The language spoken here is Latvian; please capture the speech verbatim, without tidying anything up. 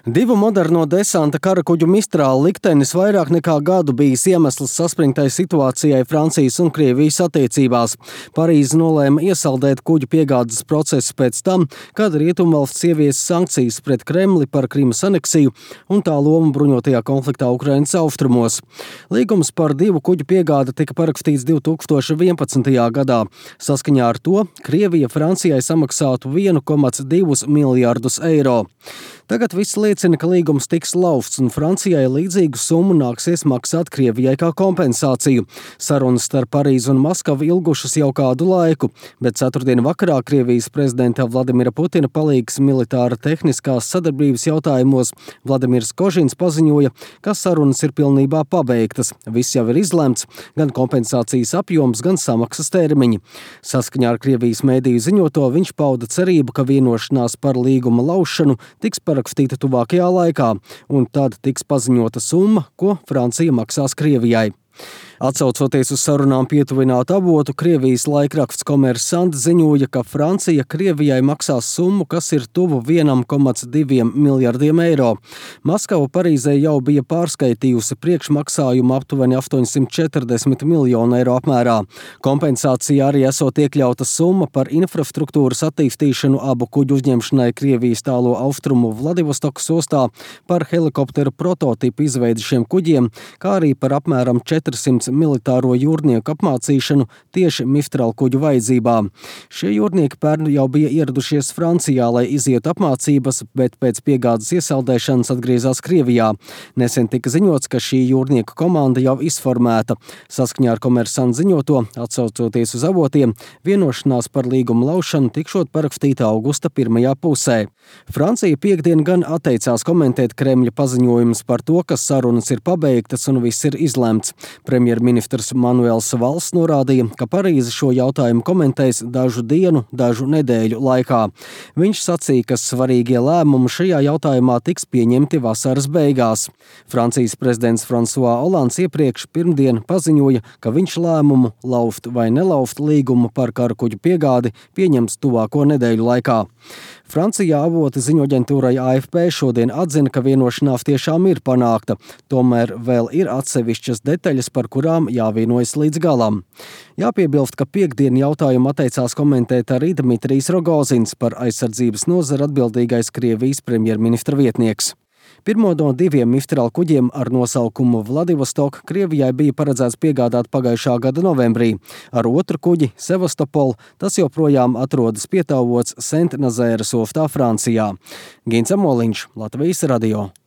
Divu moderno desanta karakuģu Mistral liktenis vairāk nekā gadu bijis iemesls saspringtai situācijai Francijas un Krievijas attiecībās. Parīze nolēma iesaldēt kuģu piegādes procesu pēc tam, kad Rietumvalsts ieviesa sankcijas pret Kremli par Krimas aneksiju un tā lomu bruņotajā konfliktā Ukrainas austrumos. Līgums par divu kuģu piegādi tika parakstīts divi tūkstoši vienpadsmitajā gadā. Saskaņā ar to Krievija Francijai samaksātu vienu komats divus miljardus eiro. Tagad viss liecina, ka līgums tiks laufts un Francijai līdzīgu summu nāksies maksāt Krievijai kā kompensāciju. Sarunas starp Parīzi un Maskavu ilgušas jau kādu laiku, bet ceturtdien vakarā Krievijas prezidenta Vladimira Putina palīgs militāra tehniskās sadarbības jautājumos Vladimirs Kožins paziņoja, ka sarunas ir pilnībā pabeigtas. Viss jau ir izlemts, gan kompensācijas apjoms, gan samaksas termiņi. Saskaņā ar Krievijas mēdīju ziņoto viņš pauda cerību, ka vienošanās par līguma laušanu tiks parakstīta tuvākajā laikā, un tad tiks paziņota summa, ko Francija maksās Krievijai. Atsaucoties uz sarunām pietuvinātu avotu, Krievijas laikraksts Kommersant ziņoja, ka Francija Krievijai maksās summu, kas ir tuvu vienam komats diviem miljardiem eiro. Maskava Parīzē jau bija pārskaitījusi priekšmaksājumu aptuveni astoņsimt četrdesmit miljonu eiro apmērā. Kompensācija arī esot iekļauta summa par infrastruktūras attīstīšanu abu kuģu uzņemšanai Krievijas tālo austrumu Vladivostokas ostā, par helikopteru prototipu izveidi šiem kuģiem, kā arī par apmēram četrsimt militāro jūrnieku apmācīšanu tieši Mistral kuģu vajadzībām. Šie jūrnieki pērn jau bija ieradušies Francijā, lai izietu apmācības, bet pēc piegādes iesaldēšanas atgriezās Krievijā. Nesen tika ziņots, ka šī jūrnieku komanda jau izformēta. Saskaņā ar Kommersant ziņoto, atsaucoties uz avotiem, vienošanās par līguma laušanu tikšot parakstīta augusta pirmajā pusē. Francija piekdien gan atteicās komentēt Kremļa paziņojumus par to, ka sarunas ir pabeigtas un viss ir izlemts. Premjerministrs Manuels Valls norādīja, ka Parīze šo jautājumu komentēs dažu dienu, dažu nedēļu laikā. Viņš sacīja, ka svarīgie lēmumi šajā jautājumā tiks pieņemti vasaras beigās. Francijas prezidents François Hollands iepriekš pirmdien paziņoja, ka viņš lēmumu lauft vai nelauft līgumu par karakuģu piegādi pieņems tuvāko nedēļu laikā. Francijā avoti ziņoaģentūrai A F P šodien atzina, ka vienošanās tiešām ir panākta, tomēr vēl ir atsevišķas detaļas, par kurām jāvienojas līdz galam. Jāpiebilst, ka piekdien jautājumu atteicās komentēt arī Dmitrijs Rogozins, par aizsardzības nozari atbildīgais Krievijas premjerministra vietnieks. Pirmo no diviem Mistral kuģiem ar nosaukumu Vladivostok Krievijai bija paredzēts piegādāt pagājušā gada novembrī. Ar otru kuģi, Sevastopol, tas joprojām atrodas pietāvots Sent Nazēras ostā Francijā. Gins Amoliņš, Latvijas radio.